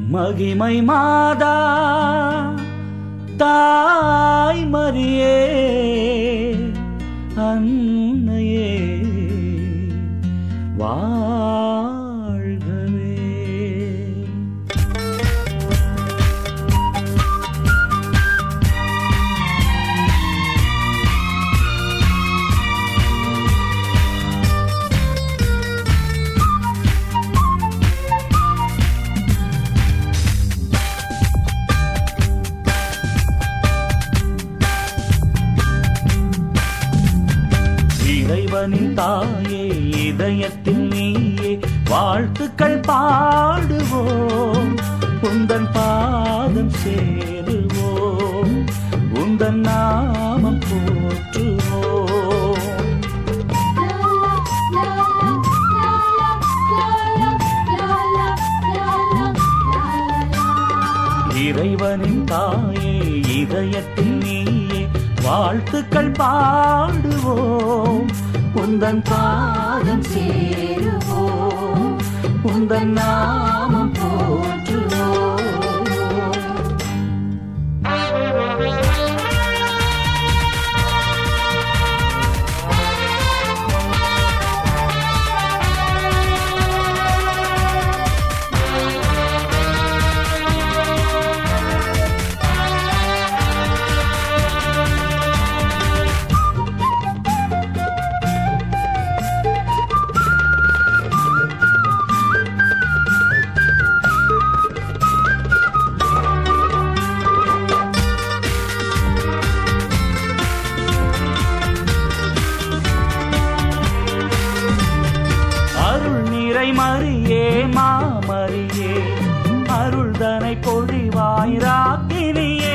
மகிமை மாதா தாய் மரியே அன்னையே வாழ்கவே. இறைவனின் தாயே இதயத்தில் நீயே வாழ்த்துக்கள் பாடுவோம், உந்தன் பாதம் சேருவோம், உந்தன் நாமம் போற்றுவோம். இறைவனின் தாயே இதயத்தில் நீயே வாழ்த்துக்கள் பாடுவோம், உந்தன் பாதம் சேருவோம், உந்தன் நாமம் போற்றுவோம். மரியே மாமரியே அருள்தனை பொழிவாய் ராக்கினியே.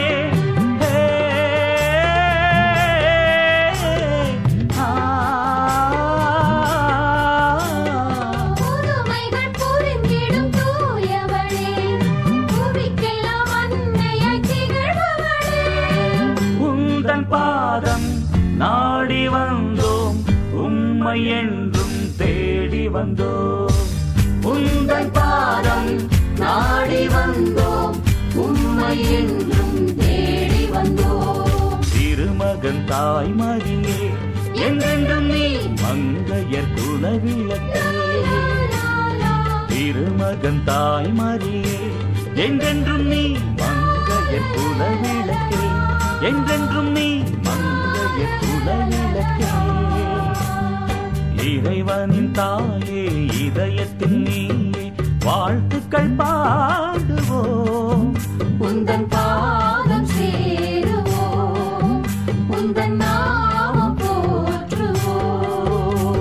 உந்தன் பாதம் நாடி வந்தோம், உம்மை என்றும் தேடி வந்தோம். உந்தன் பாதம் நாடி வந்தோம், உம்மை என்றும் தேடி வந்தோம். திருமகன் தாய் மரியே என்றென்றும் நீ மங்கையர் குலவிளக்கே. திருமகன் தாய் மரியே என்றென்றும் நீ மங்கையர் குலவிளக்கே, என்றென்றும் நீ மங்கையர் குலவிளக்கே. இறைவனின் தாயே இதயத்தில் நீயே வாழ்த்துக்கள் பாடுவோம், உந்தன் பாதம் சேருவோம், உந்தன் நாமம் போற்றுவோம்.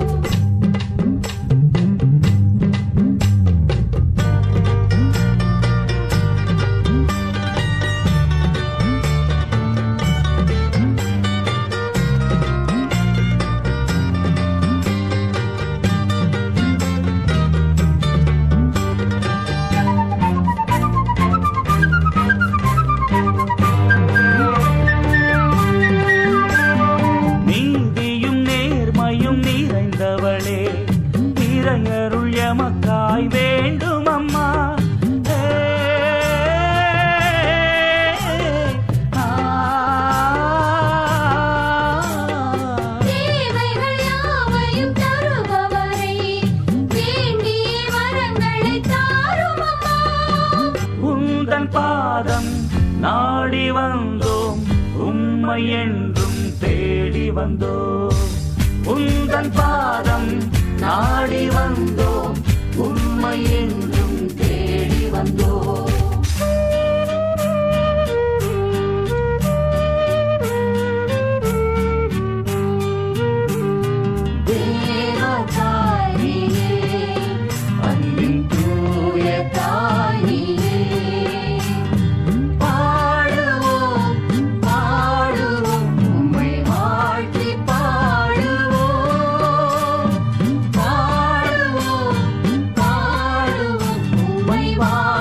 இறையருள் எமக்காய் வேண்டும் அம்மா. தேவைகள் யாவையும் தருபவரே, வேண்டிய வரங்களை தாரும் அம்மா. உந்தன் பாதம் நாடி வந்தோம், உம்மை என்றும் தேடி வந்தோம். உந்தன் பாதம் நாடி வந்தோம், உம்மை என்றும் தேடி வந்தோம். தேவதாயியே அன்பின் தூய தாயியே, பாடுவோம் பாடுவோம் உம்மை வாழ்த்தி பாடுவோம், பாடுவோம் பாடுவோம் உம்மை